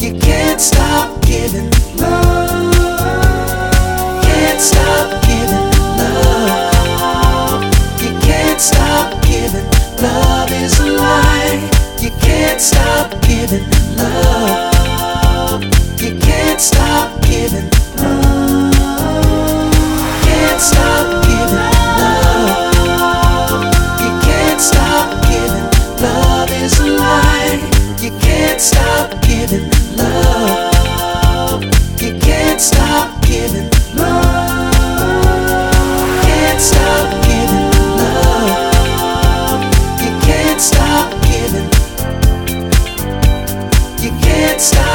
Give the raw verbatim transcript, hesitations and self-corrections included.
You can't stop giving love. Can't stop giving love. You can't stop giving. Love is a lie. You can't stop giving love. You can't stop giving love. Can't stop giving love. You can't stop giving. Love is a lie. You can't stop giving love. You can't stop giving love. Can't stop giving love. You can't stop giving. You can't stop.